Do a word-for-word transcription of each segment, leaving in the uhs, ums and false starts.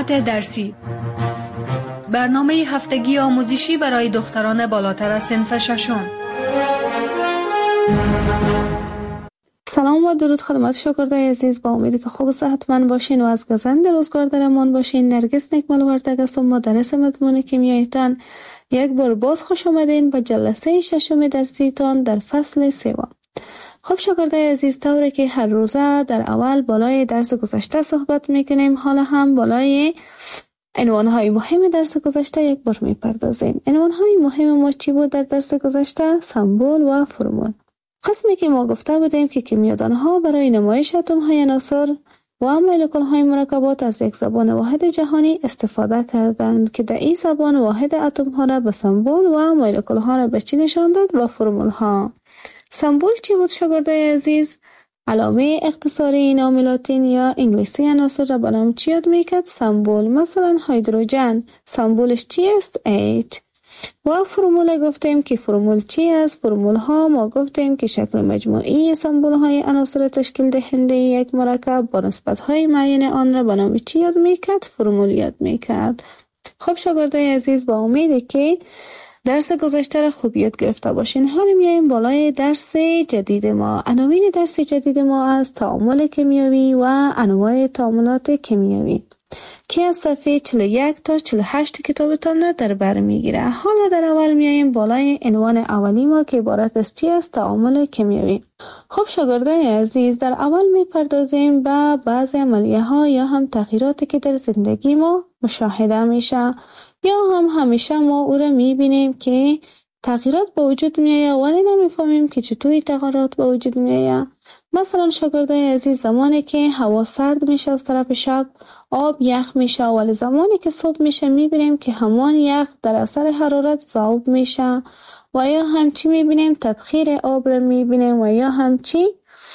مطالعات درسی، برنامه هفتگی آموزشی برای دختران بالاتر از صنف ششم. سلام و درود خدمت شاگردای عزیز، با امیدی که خوب و صحتمند باشین و از گزند روزگار در امان باشین. نرگس نکمل وردگ هستم، مدرس مضمون کیمیایتان. یک بار باز خوش آمدین به جلسه ششم درسیتان در فصل سوم. خب شاگردای عزیز، طوری که هر روزه در اول بالای درس گذشته صحبت میکنیم، حالا هم بالای عنوانهای مهم درس گذشته یک بار میپردازیم. عنوانهای مهم ما چی بود در درس گذشته؟ سمبل و فرمول. قسمی که ما گفته بودیم که کیمیادانها برای نمایش اتم‌های عناصر و مولکول‌های مرکبات از یک زبان واحد جهانی استفاده کردند که در این زبان واحد اتم‌ها را به سمبل و مولکول‌ها را به چی نشان داد؟ به فرمول‌ها. سمبل چی بود شاگردای عزیز؟ علامه اختصاری نام لاتین یا انگلیسی عناصر را به نام چی یاد میکرد؟ سمبل. مثلا هیدروژن سمبولش چی است؟ H. و فرمول گفتیم که فرمول چی است؟ فرمول ها ما گفتیم که شکل مجموعی سمبول های عناصر تشکیل دهنده یک مرکب با نسبت های معین آن را به نام چی یاد میکرد؟ فرمول یاد میکرد. خب شاگردای عزیز، با امیده که درس گذشته را خوب یاد گرفته باشین. حالا میایم بالای درس جدید ما. عناوین درس جدید ما از تعامل کیمیایی و انواع تعاملات کیمیایی که از صفحه چهل و یک تا چهل و هشت کتابتان را در بر میگیره. حالا در اول میایم بالای عنوان اولی ما که عبارت از چی است؟ تعامل کیمیایی. خب شاگردان عزیز، در اول میپردازیم به بعضی عملیه ها یا هم تغییراتی که در زندگی ما مشاهده میشه یا هم همیشه ما او را میبینیم که تغییرات به وجود میایه ولی نمیفهمیم که چطوری تغییرات به وجود میایه. مثلا شاگردای عزیز، زمانی که هوا سرد میشه از طرف شب آب یخ میشه، ولی زمانی که صبح میشه میبینیم که همان یخ در اثر حرارت ذوب میشه. و یا همچی میبینیم تبخیر آب را میبینیم و یا همچی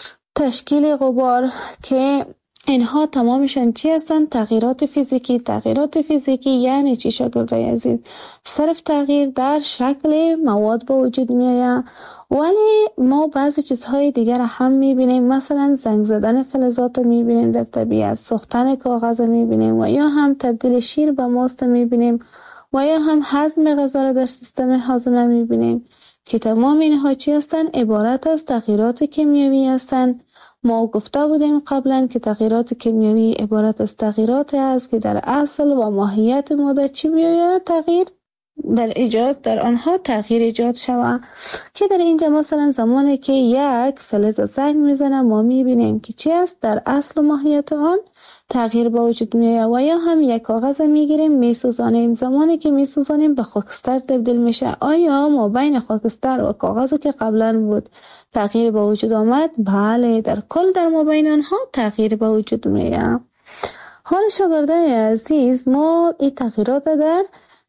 تشکیل غبار که اینها تمامشان چی هستند؟ تغییرات فیزیکی. تغییرات فیزیکی یعنی چی شاگردای عزیز؟ صرف تغییر در شکل مواد به وجود میآید، ولی ما بعضی چیزهای دیگر هم میبینیم. مثلا زنگ زدن فلزات میبینیم در طبیعت، سوختن کاغذ میبینیم و یا هم تبدیل شیر به ماست میبینیم و یا هم هضم غذا در سیستم هاضمه میبینیم که تمام اینها چی هستند؟ عبارت از تغییرات کیمیایی هستند. ما گفته بودیم قبلا که تغییرات کیمیایی عبارت از تغییرات است که در اصل و ماهیت ماده چی بیاید؟ تغییر در ایجاد در آنها تغییر ایجاد شود. که در اینجا مثلا زمانی که یک فلز زنگ میزنه ما میبینیم که چی است؟ در اصل و ماهیت آن تغییر به وجود میآید. و یا هم یک کاغذ میگیریم میسوزانیم، زمانی که میسوزانیم به خاکستر تبدیل میشه. آیا ما بین خاکستر و کاغذی که قبلا بود تغییر به وجود آمد؟ بله، در کل در ما بین آنها تغییر به وجود میآید. حال شاگردای عزیز، ما این تغییرات در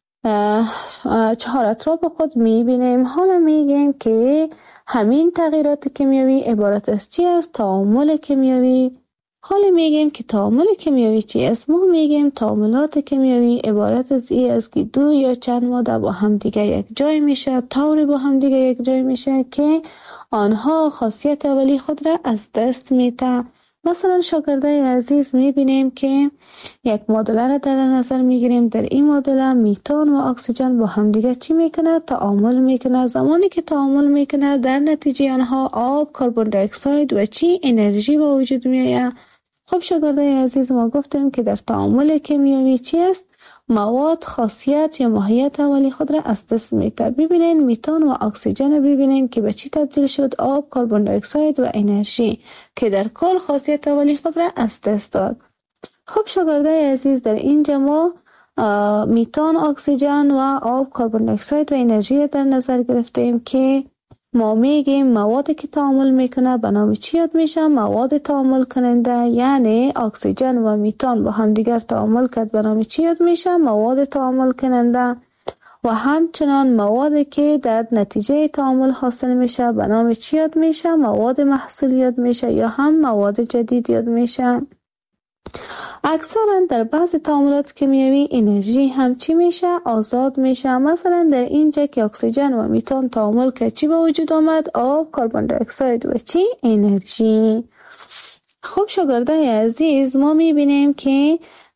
چهار اطراف خود میبینیم. حالا میگیم که همین تغییرات کیمیایی عبارت از چی است؟ تعامل کیمیایی. حالا میگیم که تعامل کیمیایی چی است؟ ما میگیم تعاملات کیمیایی عبارت از این است که دو یا چند ماده با هم دیگه یک جای میشه، طوری با هم دیگه یک جای میشه که آنها خاصیت اولی خود را از دست میده. مثلا شاگردای عزیز میبینیم که یک معادله را در نظر میگیریم. در این معادله میتان و اکسیژن با هم دیگه چی میکنه؟ تعامل میکنه. زمانی که تعامل میکنه در نتیجه آنها آب، کربن دی اکساید و چی؟ انرژی به وجود میآید. خب شاگردای عزیز، ما گفتیم که در تعامل کیمیایی چی است؟ مواد خاصیت یا ماهیت اولی خود را از دست میده. ببینین میتان و اکسیژن ببینین که به چی تبدیل شد؟ آب، کربن دی اکساید و انرژی که در کل خاصیت اولی خود را از دست داد. خب شاگردای عزیز، در اینجا ما میتان، اکسیژن و آب، کربن دی اکساید و انرژی در نظر گرفتیم که ما میگیم موادی که تعامل میکنه به نام چی یاد میشه؟ مواد تعامل کننده. یعنی اکسیژن و میتان با هم دیگر تعامل کرد به نام چی یاد میشه؟ مواد تعامل کننده. و همچنان موادی که در نتیجه تعامل حاصل میشه به نام چی یاد میشه؟ مواد محصول یاد میشه یا هم مواد جدید یاد میشه. اکثرا در بعض تعاملات کیمیایی انرژی هم چی میشه؟ آزاد میشه. مثلا در اینجا که اکسیژن و میتان تعامل که چی به وجود آمد؟ آب، کربن دی اکساید و چی؟ انرژی. خب شاگردای عزیز، ما میبینیم که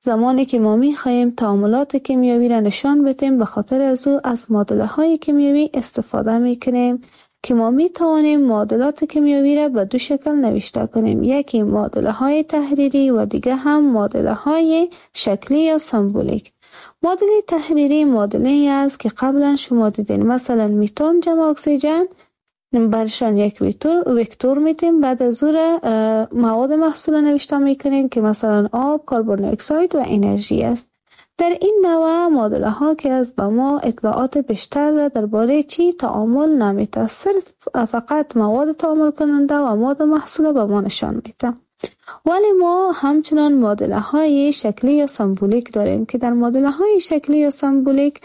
زمانی که ما می‌خواهیم تعاملات کیمیایی را نشان بدیم، به خاطر از او از معادله‌های کیمیایی استفاده می‌کنیم که ما می‌توانیم معادلات کیمیایی را به دو شکل نوشته کنیم، یکی معادله‌های تحریری و دیگه هم معادله‌های شکلی یا سمبولیک. معادله تحریری معادله‌ای است که قبلا شما دیدین، مثلا میتون جمع اکسیژن برشان یک وکتور وکتور میتیم، بعد از او را مواد محصول نوشته میکنیم که مثلا آب، کربن دی اکساید و انرژی است. در این نوع معادله ها که از به ما اطلاعات بیشتر را درباره چی تعامل نمیده، صرف فقط مواد تعامل کننده و مواد محصول به ما نشان میده. ولی ما همچنان معادله های شکلی یا سمبولیک داریم که در معادله های شکلی یا سمبولیک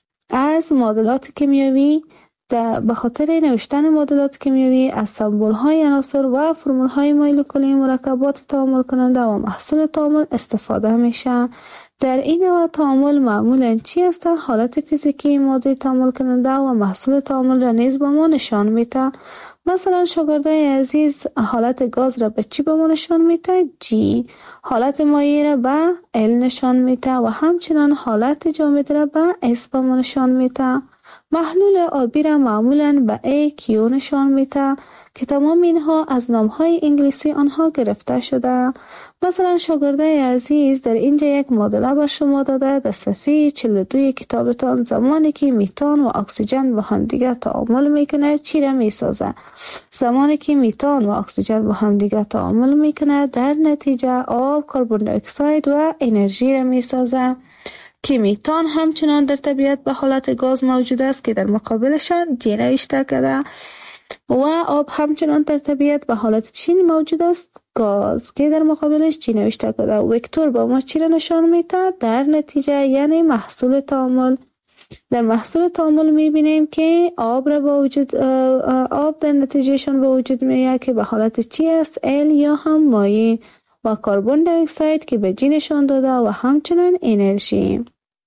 از معادلات کیمیایی به خاطر نوشتن معادلات کیمیایی از سمبول های عناصر و فرمول های مولکولی مرکبات تعامل کننده و محصول تعامل استفاده میشه. در این نوع تعامل معمولاً چی است؟ حالت فیزیکی ماده تعامل کننده و محصول تعامل را نیز به ما نشان میده. مثلا شاگردای عزیز حالت گاز را به چی به ما نشان میده؟ جی. حالت مایع را به ال نشان میده و همچنان حالت جامد را به اس به ما نشان میده. محلول آبی را معمولاً به ای کیو نشان میده که تمام اینها از نامهای انگلیسی آنها گرفته شده. مثلا شاگردای عزیز در اینجا یک معادله بر شما داده در صفحه چهل و دو کتابتان، زمانی که میتان و اکسیژن با هم دیگه تعامل میکنه چی را میسازه؟ زمانی که میتان و اکسیژن با هم دیگه تعامل میکنه در نتیجه آب، کربن دی اکساید و انرژی را میسازه که میتان همچنان در طبیعت به حالت گاز موجود است که در مقابلشان جی نوشته کرده و آب همچنان در طبیعت به حالت چی موجود است؟ گاز که در مقابلش چی نوشته کرده. وکتور با ما چی را نشان میده؟ در نتیجه یعنی محصول تعامل. در محصول تعامل میبینیم که آب را با وجود آب در نتیجهشان به وجود میاد که به حالت چی است؟ ال یا هم مایع و کربن دی اکساید که به جی نشان داده و همچنان انرژی.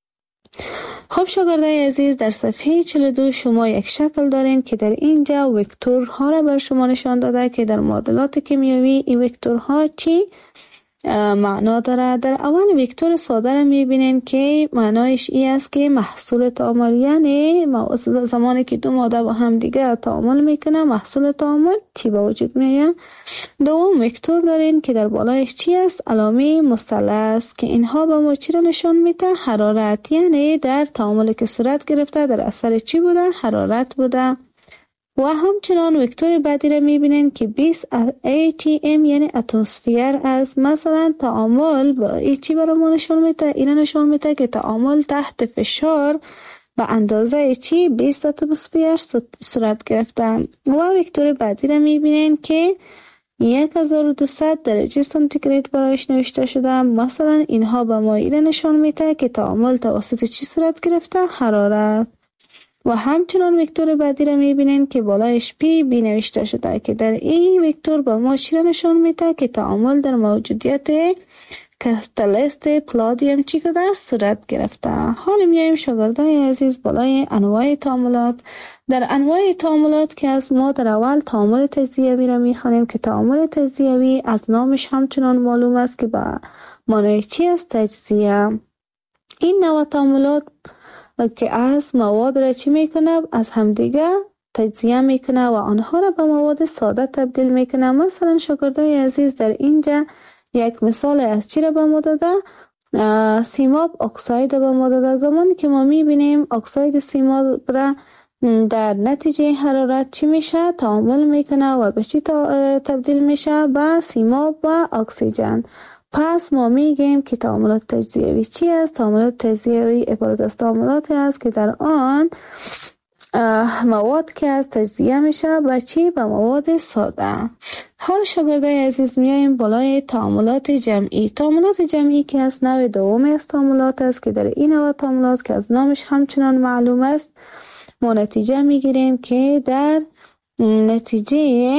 خب شاگردای عزیز در صفحه چهل و دو شما یک شکل دارین که در اینجا وکتورها را بر شما نشان داده که در معادلات کیمیایی این وکتورها چی معنا داره. در اول وکتور ساده را میبینین که معنایش ای است که محصول تعامل، یعنی زمانی که دو ماده با هم دیگه تعامل میکنه محصول تعامل چی به وجود میاد. دوم وکتور دارین که در بالایش چی است؟ علامه مثلث که اینها به ما چی را نشان میده؟ حرارت، یعنی در تعامل که صورت گرفته در اثر چی بوده؟ حرارت بوده. و همچنان وکتور بعدی را میبینین که بیست ای تی ام یعنی اتمسفیر است. مثلا تعامل با ای چی برای ما نشان میده؟ این نشان میده که تعامل تحت فشار به اندازه چی؟ بیست اتمسفیر صورت گرفته. و وکتور بعدی را میبینین که یک هزار و دویست درجه سانتیگراد برایش نوشته شده. مثلا اینها به ما این نشان میده که تعامل توسط چی صورت گرفته؟ حرارت. و همچنان وکتور بعدی را میبینین که بالایش پی بی نوشته شده که در این وکتور به ما چی را نشان میده؟ که تعامل در موجودیت کاتالیست پلادیم چی کده صورت گرفته. حالا میایم شاگردای عزیز بالای انواع تعاملات. در انواع تعاملات که از ما در اول تعامل تجزیوی را میخوانیم که تعامل تجزیوی از نامش همچنان معلوم است که با معنای چی است؟ تجزیه. این نوع تعاملات که از مواد را چی میکنه؟ از همدیگه تجزیه میکنه و آنها را به مواد ساده تبدیل میکنه. مثلا شاگردای عزیز در اینجا یک مثال از چی را به ما داده؟ سیماب اکساید به ما داده. زمانی که ما میبینیم اکساید سیماب را در نتیجه حرارت چی میشه؟ تعامل میکنه و به چی تبدیل میشه؟ به سیماب و اکسیژن. پس ما میگیم که تعاملات تجزیوی چی است؟ تعاملات تجزیوی عبارت از تعاملاتی است که در آن مواد که از تجزیه میشه به چی؟ به مواد ساده. حال شاگردای عزیز میایم بالای تعاملات جمعی. تعاملات جمعی که از نوع دوم از تعاملات است که در این نوع تعاملات که از نامش همچنان معلوم است ما نتیجه میگیریم که در نتیجه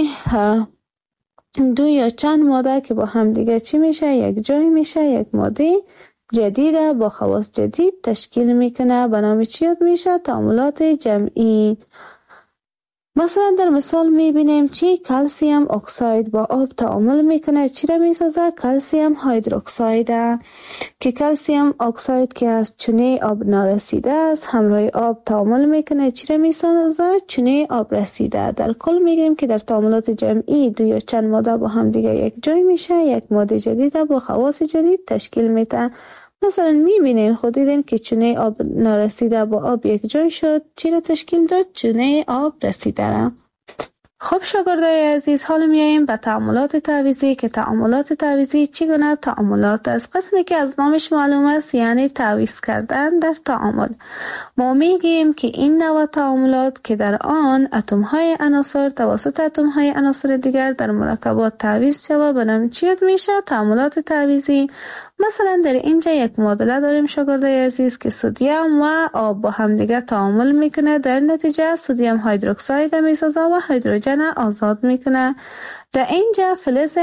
دو یا چند ماده که با هم دیگه چی میشه؟ یک جای میشه، یک ماده جدیده با خواص جدید تشکیل میکنه. به نام چی یاد میشه؟ تعاملات جمعی. مثلا در مثال میبینیم چی کلسیم اکساید با آب تعامل میکنه، چی را میسازه؟ کلسیم هیدروکساید که کلسیم اکساید که از چونه آب نارسیده است همراه آب تعامل میکنه، چی را میسازه؟ چونه آب رسیده. در کل میگیم که در تعاملات جمعی دو یا چند ماده با هم دیگه یک جای میشه، یک ماده جدید با خواص جدید تشکیل میده. مثلا میبینین خود دیدین که چونه آب نارسیده با آب یک جای شد، چی را تشکیل داد؟ چونه آب رسیده را. خب شاگردای عزیز، حالا میاییم به تعاملات تعویضی که تعاملات تعویضی چگونه تعاملات است. قسمی که از نامش معلوم است یعنی تعویض کردن در تعامل. ما میگیم که این نوع تعاملات که در آن اتم های عناصر توسط اتم های عناصر دیگر در مرکبات تعویض شود به نام چی یاد میشه؟ تعاملات تعویضی. مثلا در اینجا یک معادله داریم شاگردای عزیز که سدیم و آب با هم دیگه تعامل میکنه، در نتیجه سدیم هیدروکساید میسازه و هیدروژن آزاد میکنه. در اینجا فلز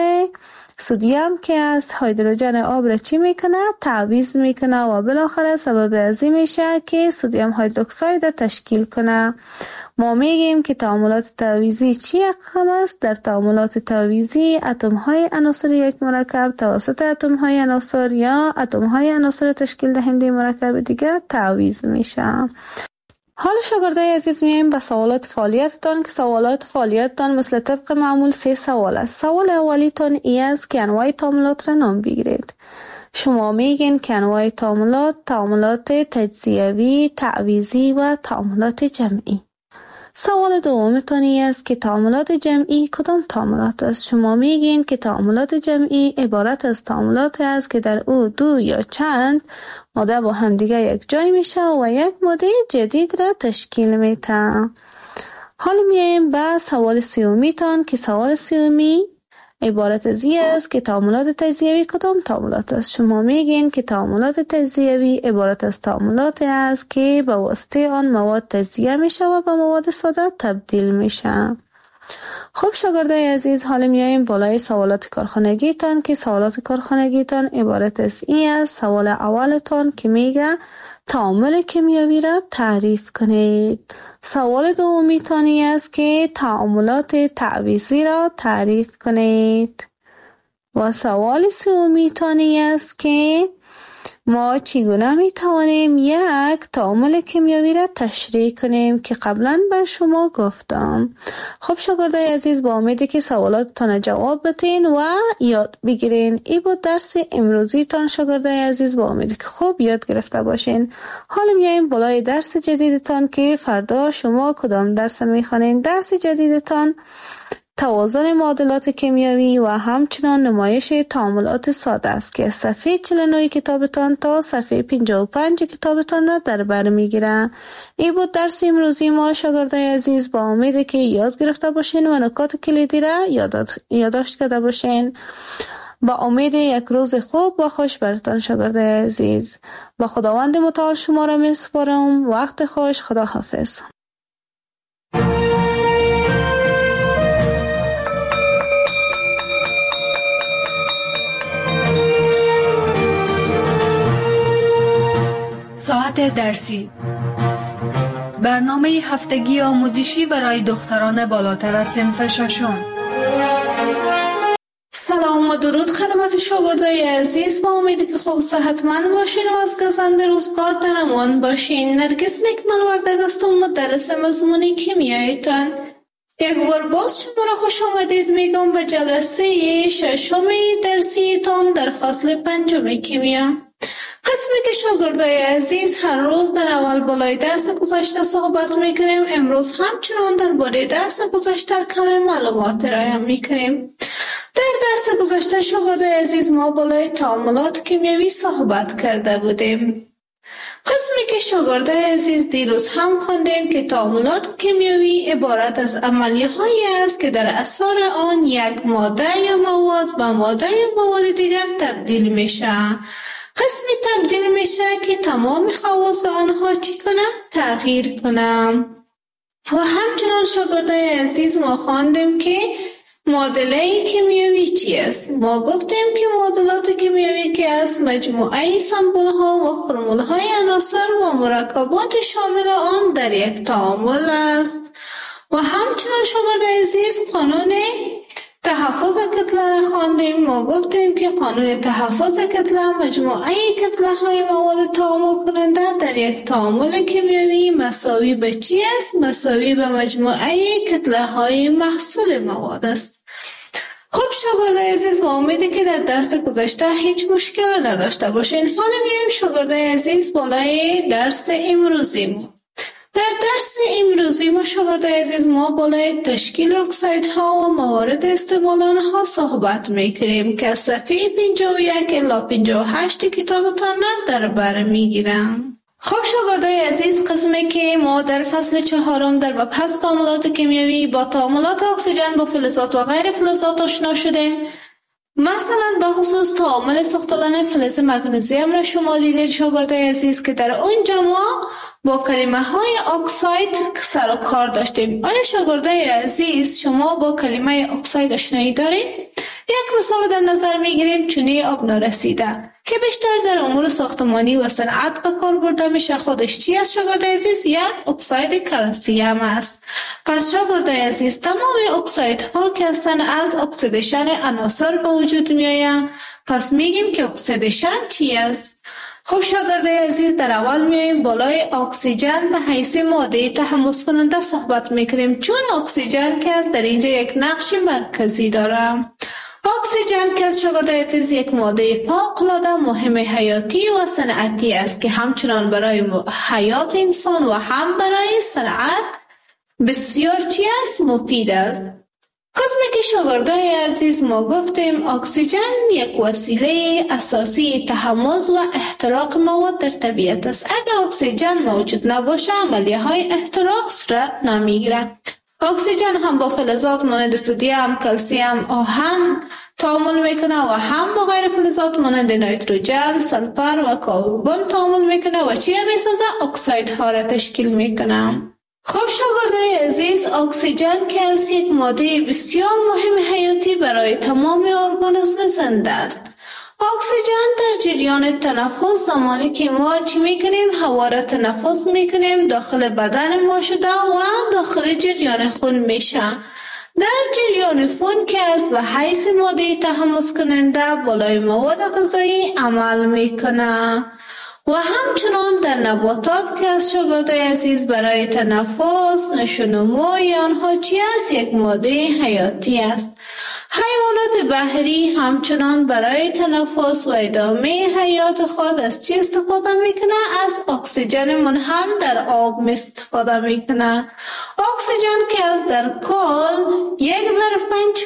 سدیم که از هیدروژن آب را چی میکنه؟ تعویض میکنه و بالاخره سبب ازی میشه که سدیم هیدروکساید تشکیل کنه. ما میگیم که تعاملات تعویضی چی اقسام است؟ در تعاملات تعویضی اتم های عناصر یک مرکب توسط اتم های عناصر یا اتم های عناصر تشکیل دهنده مرکب دیگر تعویض میشه. حالا شاگردای عزیز میایم به سوالات فعالیتتان که سوالات فعالیتتان مثل طبق معمول سه سوال است. سوال اولیتان ای است که انواع تعاملات را نام بگیرید. شما میگین که انواع تعاملات تعاملات تجزیوی، تعویضی و تعاملات جمعی. سوال دومتان ای است که تعاملات جمعی کدام تعاملات است. شما میگین که تعاملات جمعی عبارت از تعاملات است که در او دو یا چند ماده با هم دیگه یک جای میشه و یک ماده جدید را تشکیل میده. حالا میایم به سوال سیومیتان که سوال سیومی عبارت از این است که تعاملات تجزیوی کدام تعاملات است. شما میگین که تعاملات تجزیوی عبارت از تعاملات است که به واسطه آن مواد تجزیه میشه و به مواد ساده تبدیل میشه. خب شاگردای عزیز، حالا میایم بالای سوالات کارخانگیتان که سوالات کارخانگیتان عبارت از این است. سوال اولتان که میگه تعامل کیمیایی را تعریف کنید. سوال دومیتان است که تعاملات تعویضی را تعریف کنید. و سوال سومیتان است که ما چگونه می توانیم یک تعامل کیمیایی را تشریح کنیم که قبلا بر شما گفتم. خب شاگردای عزیز، با امیدی که سوالاتتان جواب بتین و یاد بگیرین. ای بود درس امروزی تان شاگردای عزیز، با امیدی که خوب یاد گرفته باشین. حالا میایم بالای درس جدیدتان که فردا شما کدام درس میخوانین. درس جدیدتان توازن معادلات کیمیایی و همچنان نمایش تعاملات ساده است که صفحه چهل و نه کتابتان تا صفحه پنجاه و پنج کتابتان را در بر میگیره. این بود درس امروزی ما شاگردای عزیز، با امید که یاد گرفته باشین و نکات کلیدی را یادداشت کرده باشین. با امید یک روز خوب و خوش برتان شاگردای عزیز. با خداوند متعال شما را میسپارم. وقت خوش. خدا حافظ. ساعت درسی، برنامه هفتگی آموزشی برای دختران بالاتر از صنف ششم. سلام و درود خدمت شاگردای عزیز، با امیدی که خوب صحتمند باشین و از گزند روزگار در امان باشین. نرگس نکمل وردگ هستم، مدرس مضمون کیمیایتان. یک بار باز شما را خوش آمدید میگم به جلسه ششم درسیتان در فصل پنجم کیمیا. قسمی که شاگردای عزیز هر روز در اول بالای درس گذشته صحبت میکنیم، امروز همچنان در باره درس گذشته کم معلومات ارائه میکنیم. در درس گذشته شاگردای عزیز ما بالای تعاملات کیمیایی صحبت کرده بودیم. قسمی که شاگردای عزیز دیروز هم خوندیم که تعاملات کیمیایی عبارت از عملیه هایی است که در اثر آن یک ماده یا مواد به ماده یا مواد دیگر تبدیل میشه. قسمی تبدیل میشه که تمام خواص آنها چی کنه؟ تغییر کنه. و همچنان شاگردای عزیز ما خواندیم که معادله کیمیایی چی است؟ ما گفتیم که معادلات کیمیایی که است مجموعه سمبل ها و فرمول های عناصر و مرکبات شامل آن در یک تعامل است. و همچنان مثلا شاگرد عزیز قانون تحفظ کتله را خواندیم. ما گفتیم که قانون تحفظ کتله مجموعه کتله های مواد تعامل کننده در یک تعامل کیمیایی مساوی به چی است؟ مساوی به مجموعه کتله های محصول مواد است. خب شاگرد عزیز، با امیدی که در درس گذشته هیچ مشکل نداشته باشین. حالا میایم شاگرد عزیز بالای درس امروزی ما. در درس امروزی ما شاگرد عزیز ما بالای تشکیل اکسایدها و موارد استعمال آنها صحبت میکنیم که از صفحه پنجاه و یک الی پنجاه و هشت کتابتان در بر میگیرم. خب شاگرد عزیز، قسمی که ما در فصل چهارم در مبحث تعاملات کیمیایی با تعاملات اکسیژن با فلزات و غیر فلزات آشنا شدیم. مثلا به خصوص تعامل سوختن فلز مگنیزیم را شما دیدید شاگرد عزیز که در اونجا ما با کلمه های اکساید سر و کار داشتیم. آیا شاگرد عزیز شما با کلمه اکساید آشنایی دارید؟ یک مثال در نظر میگیریم، چونه آب نارسیده که بیشتر در امور ساختمانی و صنعت به کار برده میشه. خودش چی است شاگرد عزیز؟ یک اکساید کلسیم است. پس شاگرد عزیز تمام اکسایدها که هستند از اکسیدیشن عناصر به وجود میآیند. پس میگیم که اکسیدیشن چی است؟ خب شاگرد عزیز، در اول میایم بالای اکسیژن به حیث ماده تحمض کننده صحبت میکنیم، چون اکسیژن که از در اینجا یک نقش مرکزی داره. اکسیژن که از شاگرد عزیز یک ماده فوق‌العاده مهم حیاتی و صنعتی است که همچنان برای حیات انسان و هم برای صنعت بسیار چی است؟ مفید است. قسمی که شاگرد عزیز ما گفتیم اکسیژن یک وسیله اساسی تحمض و احتراق مواد در طبیعت است. اگر اکسیژن موجود نباشه عملیه های احتراق صورت نمیگیره. اکسیژن هم با فلزات مانند سدیم، کلسیم، آهن تعامل میکنه و هم با غیر فلزات مانند نیتروژن، سلفر و کربن تعامل میکنه و چی را میسازه؟ اکسایدها را تشکیل میکنه. خب شاگردای عزیز، اکسیژن که از یک ماده بسیار مهم حیاتی برای تمام ارگانیسم زنده است. اکسیژن در جریان تنفس زمانی که ما چی میکنیم؟ هوا را تنفس میکنیم داخل بدن ما شده و داخل جریان خون میشه. در جریان خون که از به حیث ماده تحمض کننده بالای مواد غذایی عمل میکنه و همچنان در نباتات که از شاگردای عزیز برای تنفس نشونمای آنها چی است؟ یک ماده حیاتی است. حیوانات بحری همچنان برای تنفس و ادامه حیات خود از چی استفاده میکنه؟ از اکسیژن منحل در آب استفاده میکنه. اکسیژن که از در کل یک بر پنج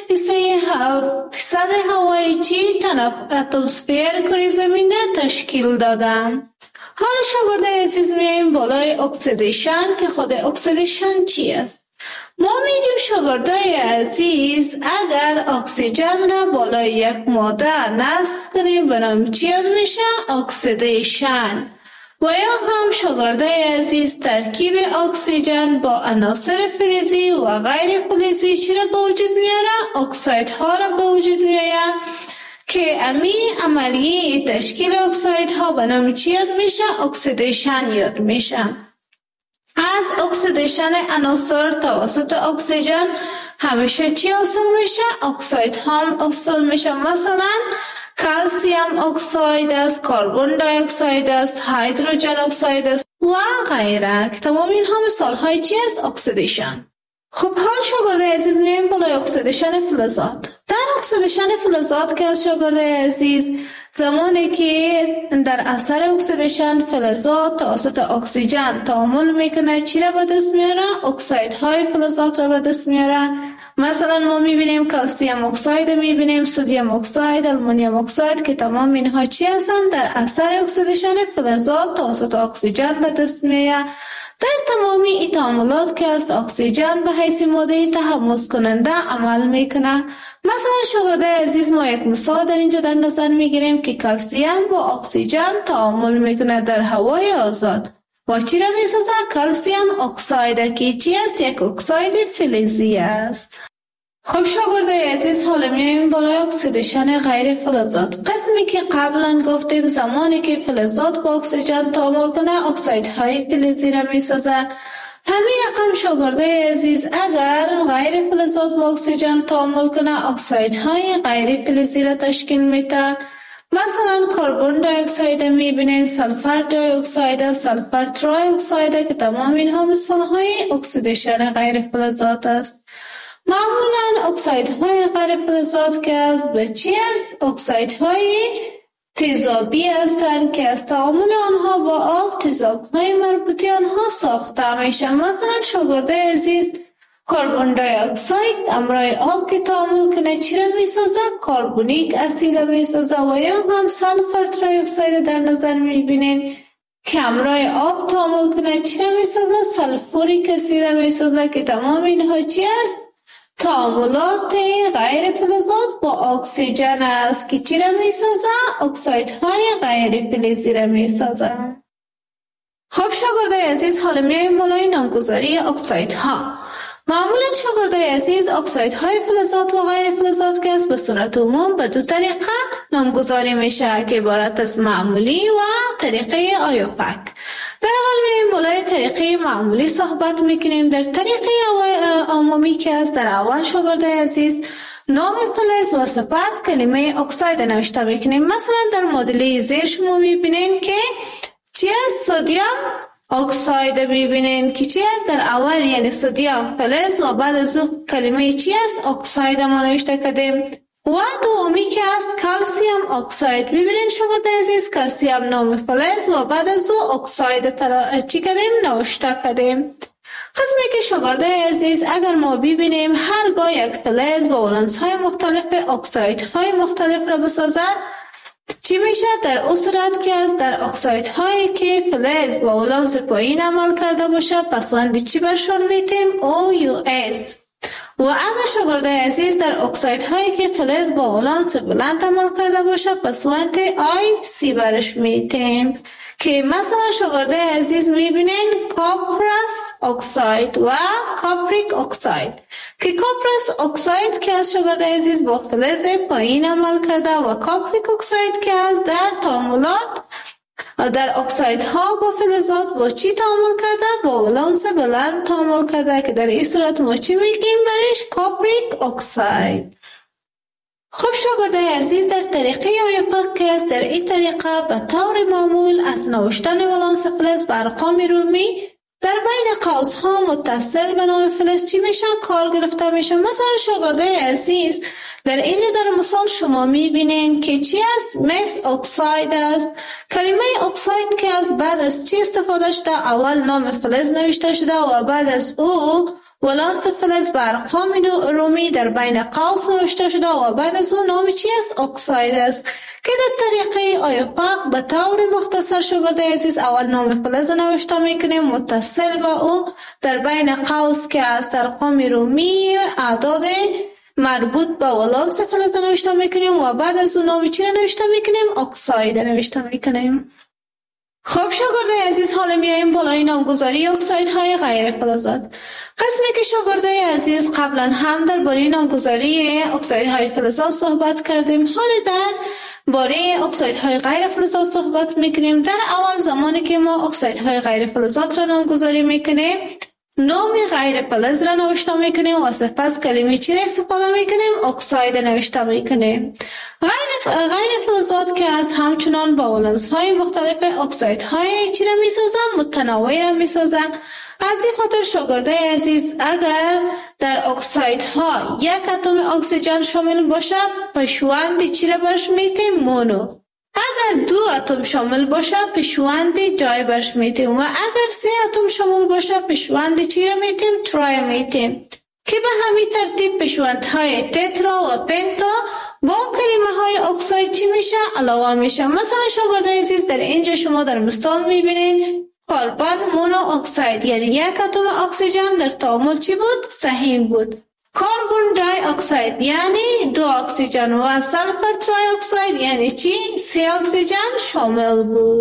فیصد هوای چی اتمسفر کره زمین تشکیل داده. حالا شاگرد عزیز میایم بالای اکسیدیشن که خود اکسیدیشن چی است؟ ما میگیم شاگردای عزیز اگر اکسیژن را بالای یک ماده نصب کنیم به نام چی میشه؟ اکسیدیشن. و یا هم شاگردای عزیز ترکیب اکسیژن با عناصر فلزی و غیر فلزی چی را به وجود میاره؟ اکسایدها را به وجود میاره که امی عملیه تشکیل اکسایدها به نام چی یاد میشه؟ اکسیدیشن یاد میشه. از اکسیدیشن عناصر توسط اکسیژن همیشه چی حاصل میشه؟ اکساید هم حاصل میشه. مثلا کلسیم اکساید است، کربن دی اکساید است، هیدروژن اکساید است و غیره که تمام اینها مثال های چی است؟ اکسیدیشن. خب حال شاگرد عزیز میایم بالای اکسیدیشن فلزات. در اکسیدیشن فلزات که از شاگرد عزیز زمانی که در اثر اکسیدیشن فلزات توسط اکسیژن تعامل میکنه چی را به دست میاره؟ اکسایدهای فلزات را به دست میاره. مثلا ما میبینیم کلسیم اکساید، میبینیم سدیم اکساید، آلومینیوم اکساید که تمام اینها چی هستند؟ در اثر اکسیدیشن فلزات توسط اکسیژن به دست میاره. در تمامی این تعاملات که از اکسیژن به حیث ماده تحمض کننده عمل میکنه. مثلا شاگرد عزیز ما یک مثال در اینجا در نظر میگیریم که کلسیم با اکسیژن تعامل میکنه در هوای آزاد و چی را میسازه؟ کلسیم اکساید که چی است؟ یک اکساید فلزی است. خب شاگرد عزیز حالا میایم بالای اکسیدیشن غیر فلزات. قسمی که قبلا گفتیم زمانی که فلزات با اکسیژن تعامل کنه اکسایدهای فلزی را میسازه. همین رقم شاگردای عزیز اگر غیر فلزات با اکسیژن تعامل کنه اکسایدهای غیر فلزی را تشکیل میده. مثلا کربن دی اکساید میبینین، سلفر دی اکساید، سلفر تری اکساید که تمام اینها مثالهای اکسیدیشن غیر فلزات است. معمولا اکسایدهای غیر فلزات که از به چی است؟ اکسایدهای تیزابی هستند که از تعامل آنها با آب تیزابهای مربوطی آنها ساخته میشه. مثلا شاگردای عزیز کربن دی اکساید همراه آب که تعامل کنه چی را میسازه؟ کربونیک اسید را میسازه. و یا هم سلفر تری اکساید در نظر میبینین که همراه آب تعامل کنه چی را میسازه؟ سلفوریک اسید را میسازه که تمام اینها چی است؟ تعاملات غیر فلزات با اکسیژن است که چی را میسازه؟ اکسایدهای غیر فلزی را میسازه. خب شاگردای عزیز حالا میایم بالای نامگذاری اکسایدها. معمولا شاگردای عزیز اکسایدهای فلزات و غیر فلزات که است به صورت عموم به دو طریقه نامگذاری میشه که عبارت از معمولی و طریقه آیوپک. در اول میایم بالای طریقه معمولی صحبت میکنیم. در طریقه عمومی که است در اول شاگردای عزیز نام فلز و سپس کلمه اکساید نوشته میکنیم. مثلا در مدل زیر شما میبینین که چی است؟ سدیم اکساید میبینین که چی است؟ در اول یعنی سدیم فلز و بعد از او کلمه چی است؟ اکساید ما نوشته کردیم. و دومی که است کلسیم اکساید. ببینین شاگردای عزیز کلسیم نام فلز و بعد از او اکساید تر... چی کردیم؟ نوشته کردیم. قسمی که شاگردای عزیز اگر ما ببینیم هرگاه یک فلز با ولانس های مختلف اکسایدهای مختلف را بسازد چی میشه؟ در اون صورت که است در اکسایدهایی که فلز با ولانس پایین عمل کرده باشه پسوند چی برشون میتیم؟ او یو اس. و اگر شاگردای عزیز در اکسایدهایی که فلز با ولانس بلند عمل کرده باشه پسوند آی سی برش میتیم که مثلا شاگردای عزیز میبینین کپرس اکساید و کاپریک اکساید که کپرس اکساید که از شاگردای عزیز با فلز پایین عمل کرده و کاپریک اکساید که از در تعاملات در اکسایدها با فلزات با چی تعامل کرده؟ با ولانس بلند تعامل کرده که در این صورت ما چی میگیم برش؟ کاپریک اکساید. خب شاگردای عزیز در طریقه آیوپک که است در این طریقه به طور معمول از نوشتن ولانس فلز به ارقام رومی در بین قوس‌ها متصل به نام فلز چی میشه؟ کار گرفته میشه. مثلا شاگردای عزیز در اینجا در مثال شما میبینین که چی است؟ مس اکساید است. کلمه اکساید که از بعد از چی استفاده شده؟ اول نام فلز نوشته شده و بعد از او ولانس فلز به ارقام رومی در بین قوس نوشته شده و بعد از اون نام چی است؟ اکساید است که در طریقه آیوپک به طور مختصر شاگردای عزیز اول نام فلز نوشته میکنیم متصل به او در بین قوس که از ارقام رومی اعداد مربوط به ولانس فلز نوشته میکنیم و بعد از اون نام چی نوشته میکنیم؟ اکساید نوشته میکنیم. خب شاگردای عزیز حالا میایم بالای نامگذاری اکسایدهای غیر فلزات. قسمی که شاگردای عزیز قبلا هم در باره نامگذاری اکسایدهای فلزات صحبت کردیم. حالا در باره اکسایدهای غیر فلزات صحبت میکنیم. در اول زمانی که ما اکسایدهای غیر فلزات را نامگذاری میکنیم نام غیر فلز را نوشته میکنیم و سپس کلمه چی را استفاده میکنیم؟ اکساید نوشته میکنیم. غیر غیر فلزات که از همچنان با ولانس های مختلف اکسایدهای چی را میسازن؟ متنوع را میسازن. از این خاطر شاگردای عزیز اگر در اکسایدها یک اتم اکسیژن شامل باشه پشوند چی را برش میتیم؟ مونو. اگر دو اتم شامل باشه پشوند دای برش میتیم و اگر سه اتم شامل باشه پشوند چی را میتیم؟ ترای میتیم که به همین ترتیب پشوندهای تترا و پنتا با کلمه های اکساید چی میشه؟ علاوه میشه. مثلا شاگردای عزیز در اینجا شما در مثال میبینین کربن مونو اکساید یعنی یک اتم اکسیژن در تعامل چی بود؟ سهیم بود. کربن دی اکساید یعنی دو اکسیژن و سلفر تری اکساید یعنی چی؟ سه اکسیژن شامل بود.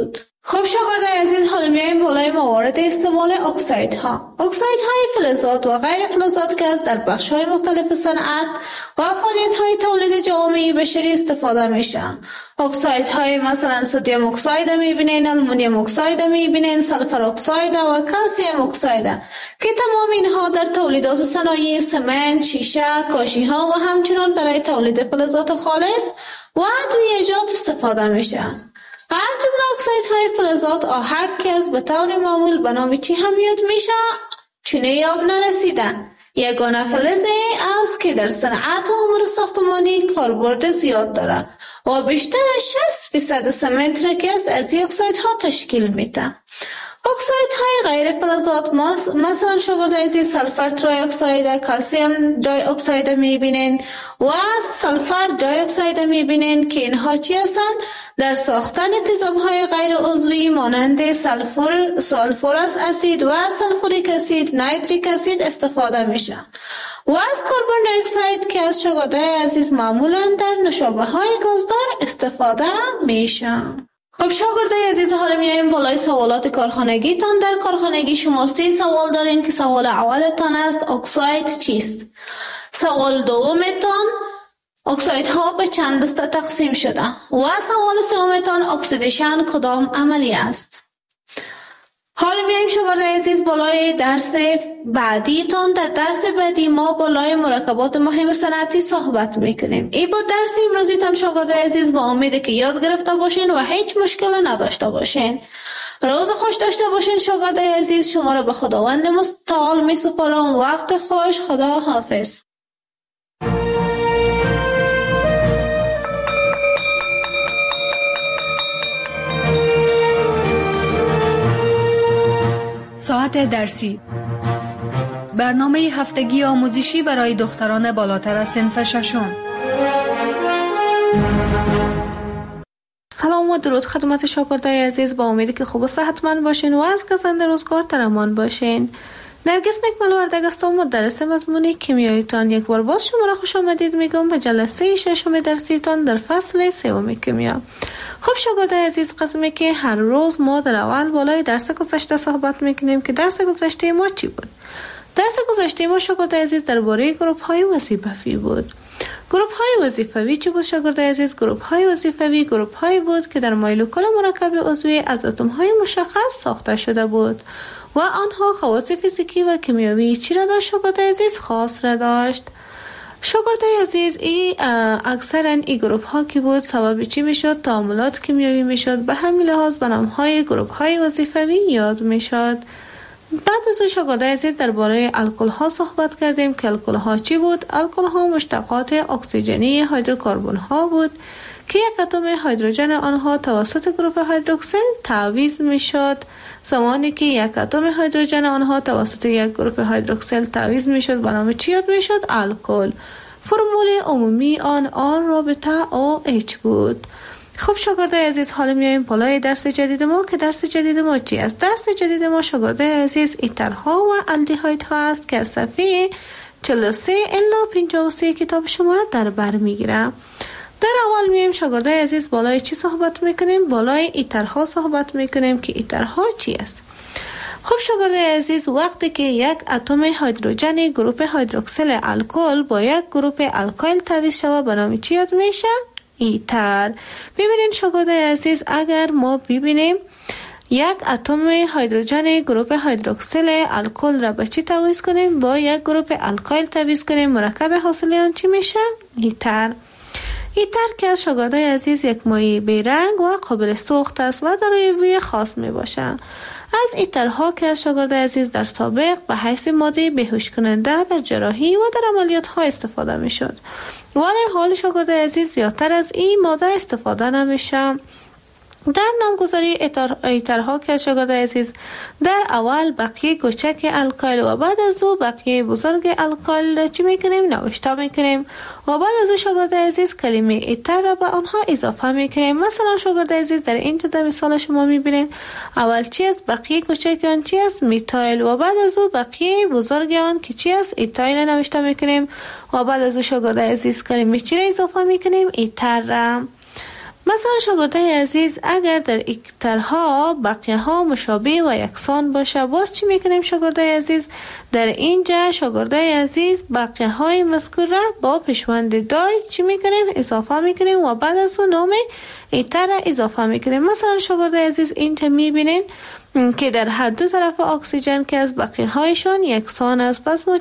خب شاگردان عزیز، حالا میایم بالای موارد استعمال اکسایدها. اکسایدهای فلزات و غیر فلزات که از در بخش‌های مختلف صنعت و فعالیت‌های تولید جوامع بشری استفاده میشن. اکسایدهای مثلا سدیم اکساید میبینین، آلومینیوم اکساید میبینین، سلفر اکساید و کلسیم اکساید که تمام اینها در تولیدات صنایع سمنت، شیشه، کاشی‌ها و همچنین برای تولید فلزات خالص و ادویه‌جات استفاده میشن. از جمله اکسایدهای فلزات آهک که از به طور معمول به نام چی هم یاد میشه چونه یاب نرسیدن. یگانه فلزی است که در صنعت و امور ساختمانی کاربرد زیاد داره و بیشتر از شصت درصد سمنت را که از این اکسایدها تشکیل میده. اکسایدهای غیر فلزات مثلا شاگرد عزیز سلفر تری اکساید، کلسیم دی اکساید میبینین و سلفر دی اکساید میبینین که اینها چی هستن؟ در ساختن تیزابهای غیر عضوی مانند سلفور، سلفورس اسید و سلفوریک اسید، نایتریک اسید استفاده میشن و از کربن دی اکساید که از شاگرد عزیز معمولا در نوشابه های گازدار استفاده میشن. خب شاگردای عزیز، حالا میایم بالای سوالات کارخانگیتان. در کارخانگی شما سه سوال دارین که سوال اولتان است اکساید چیست؟ سوال دومتان اکسایدها به چند دسته تقسیم شده و سوال سومتان اکسیدیشن کدام عملی است؟ حالا میایم شاگردای عزیز بالای درس بعدیتان. در درس بعدی ما بالای مرکبات مهم صنعتی صحبت میکنیم. این با درس امروزیتان شاگردای عزیز با امید که یاد گرفته باشین و هیچ مشکل نداشته باشین. روز خوش داشته باشین شاگردای عزیز. شما را به خداوند متعال میسپارم. وقت خوش. خدا حافظ. ساعت درسی، برنامه هفتگی آموزشی برای دختران بالاتر از صنف ششم. سلام و درود خدمت شاگردای عزیز. با امیدی که خوب و صحتمند باشین و از گزند روزگار در امان باشین. نرگس نکمل وردگ هستم، مدرس مضمون کیمیاییتان. یک بار باز شما را خوش آمدید میگم به جلسه ششم درسیتان در فصل سوم کیمیا. خب شاگردای عزیز، قسمی که هر روز ما در اول بالای درس گذشته صحبت میکنیم که درس گذشته ما چی بود؟ درس گذشته ما شاگردای عزیز درباره گروپ های وظیفوی بود. گروپ های وظیفوی چی بود شاگردای عزیز؟ گروپ های وظیفوی گروپ هایی بود که در مولکول مرکب عضوی از اتم های مشخص ساخته شده بود و آنها خواص فیزیکی و کیمیایی چی را داشت شاگردای عزیز؟ خاص را داشت. شاگردای عزیز، ای اکثرا این گروپ ها کی بود؟ سبب چی میشد؟ تعاملات کیمیایی میشد. به همین لحاظ به نام های گروپ های وظیفوی یاد میشد. بعد از شاگردای عزیز درباره الکل ها صحبت کردیم که الکل ها چی بود؟ الکل ها مشتقات اکسیژنی هیدروکربن ها بود که یک اتم هیدروژن آنها توسط گروپ هیدروکسیل تعویض میشد. زمانی که یک اتم هیدروژن آنها توسط یک گروپ هیدروکسیل تعویض میشد به نام چی یاد میشد؟ الکل. فرمول عمومی آن آر رابطه او اچ بود. خب شاگردای عزیز، حالا میایم بالای درس جدید ما که درس جدید ما چی است؟ درس جدید ما شاگردای عزیز ایترها و الدیهایدها است که از صفحه چهل و سه الی پنجاه و سه کتاب شما را در بر میگیرم. در اول میایم شاگردای عزیز بالای چی صحبت میکنیم؟ بالای ایترها صحبت میکنیم که ایترها چی است؟ خب شاگردای عزیز، وقتی که یک اتم هیدروژن گروپ هیدروکسیل الکل با یک گروپ الکایل تعویض شود به نام چی یاد میشه؟ ایتر. ببینید شاگردای عزیز، اگر ما ببینیم یک اتم هیدروژن گروپ هیدروکسیل الکل را به چی تعویض کنیم؟ با یک گروپ الکایل تعویض کنیم، مرکب حاصل آن چی میشه؟ ایتر. ایتر که از شاگردای عزیز یک مایع بیرنگ و قابل سوخت است و دارای بوی خاص می باشه. از ایترها که از شاگردای عزیز در سابق به حیث ماده بیهوش کننده در جراحی و در عملیات ها استفاده می شد، ولی حال شاگردای عزیز زیادتر از این ماده استفاده نمیشه. در نامگذاری ایترها که شاگردای عزیز در اول بقیه کوچک الکایل و بعد از او بقیه بزرگ الکایل را چی میکنیم؟ نوشته میکنیم و بعد از او شاگردای عزیز کلمه ایتر را به آنها اضافه میکنیم. مثلا شاگردای عزیز در اینجا در مثال شما میبینید اول چی است؟ بقیه کوچک آن چی است؟ میتایل و بعد از او بقیه بزرگ آن که چی است؟ ایتایل نوشته میکنیم و بعد از او شاگردای عزیز کلمه چی را اضافه میکنیم؟ ایتر را. مثلا شاگردای عزیز اگر در اکترها بقیه ها مشابه و یکسان باشه، باز چی میکنیم شاگردای عزیز؟ در اینجا شاگردای عزیز بقیه های مذکور را با پیشوند دای چی میکنیم؟ اضافه میکنیم و بعد از اون نام ایتر را اضافه میکنیم. مثلا شاگردای عزیز اینجا میبینین که در هر دو طرف اکسیژن که از بقیه هایشان یکسان است، پس ما